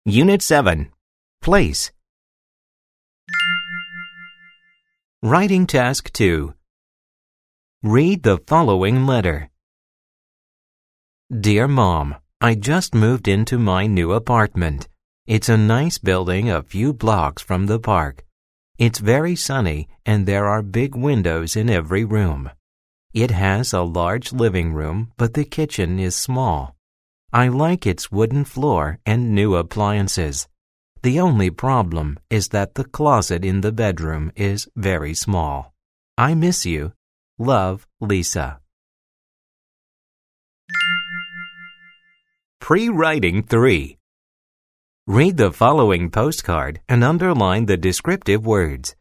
Unit 7. Place. Writing Task 2. Read the following letter. Dear Mom, I just moved into my new apartment. It's a nice building a few blocks from the park. It's very sunny and there are big windows in every room. It has a large living room, but the kitchen is small. I like its wooden floor and new appliances. The only problem is that the closet in the bedroom is very small. I miss you. Love, Lisa. Pre-writing 3. Read the following postcard and underline the descriptive words.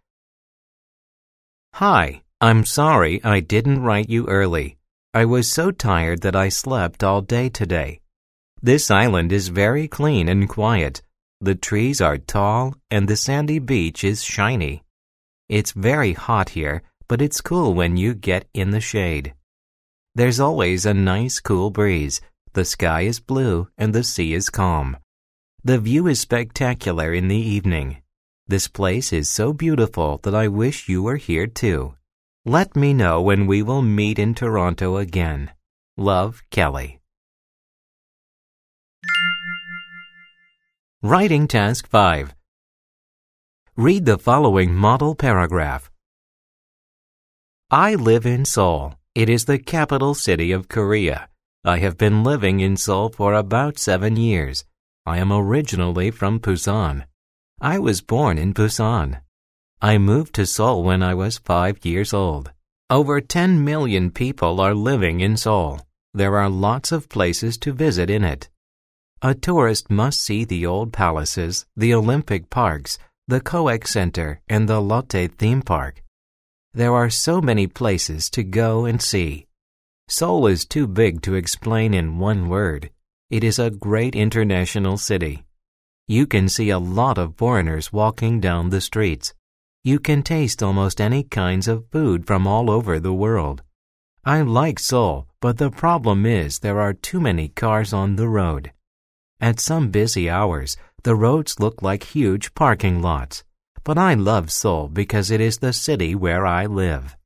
Hi, I'm sorry I didn't write you early. I was so tired that I slept all day today. This island is very clean and quiet. The trees are tall and the sandy beach is shiny. It's very hot here, but it's cool when you get in the shade. There's always a nice cool breeze. The sky is blue and the sea is calm. The view is spectacular in the evening. This place is so beautiful that I wish you were here too. Let me know when we will meet in Toronto again. Love, Kelly. Writing Task 5. Read the following model paragraph. I live in Seoul. It is the capital city of Korea. I have been living in Seoul for about 7 years. I am originally from Busan. I was born in Busan. I moved to Seoul when I was 5 years old. Over 10 million people are living in Seoul. There are lots of places to visit in it. A tourist must see the old palaces, the Olympic parks, the COEX Center, and the Lotte theme park. There are so many places to go and see. Seoul is too big to explain in one word. It is a great international city. You can see a lot of foreigners walking down the streets. You can taste almost any kinds of food from all over the world. I like Seoul, but the problem is there are too many cars on the road. At some busy hours, the roads look like huge parking lots. But I love Seoul because it is the city where I live.